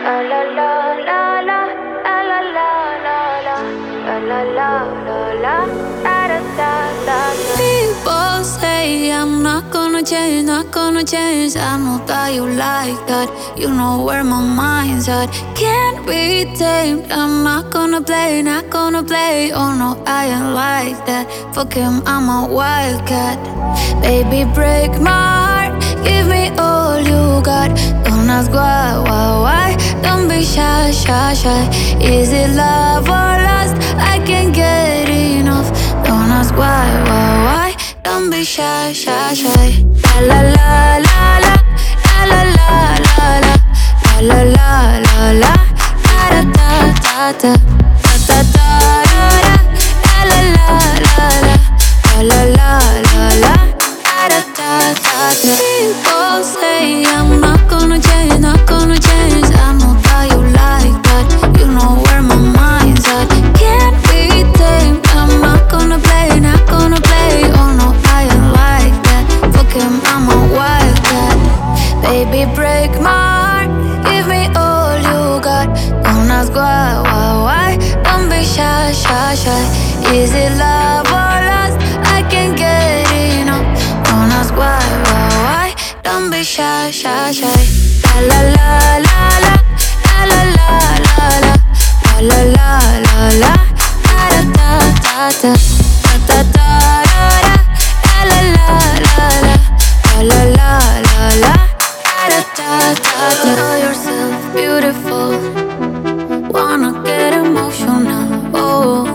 La la la la la, la la la la la, la la la la la, da da da da. People say I'm not gonna change, not gonna change. I know that you like that. You know where my mind's at. Can't be tamed. I'm not gonna play, not gonna play. Oh no, I ain't like that. Fuck him, I'm a wildcat. Baby, break my heart. Give me all you got. Don't ask why. Don't be shy, shy, shy. Is it love or lust? I can't get enough. Don't ask why. Don't be shy, shy, shy. La la la la la, la la la la la, la la la la, da da da da da, da da da da, la la la la la, la la la la, da da da da. People say I'm not gonna change, not gonna change. I know that you like that. You know where my mind's at. Can't be tamed. I'm not gonna play, not gonna play. Oh no, I ain't like that. Fuck him, I'm a wildcat. Baby, break my heart. Give me all you got. Don't ask why. Don't be shy, shy, shy. Is it love or lust? I can't get enough. Don't ask why. Don't be shy, shy, shy. La la la la la, la la la la la, la la la la, da da da da da, da da da da, la la la la la, la la la la, da da da da. Know yourself beautiful. Wanna get emotional. Oh,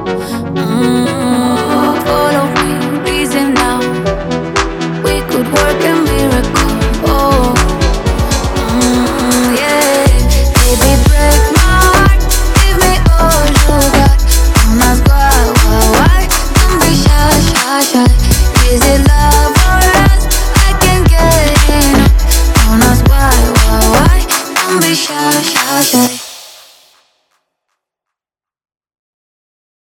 follow me, reason now. We could work a miracle. Oh, yeah. Baby, break my heart. Give me all you got. Don't ask why. Don't be shy, shy, shy. Is it love or lust? I can't get enough. Don't ask why. Don't be shy, shy, shy.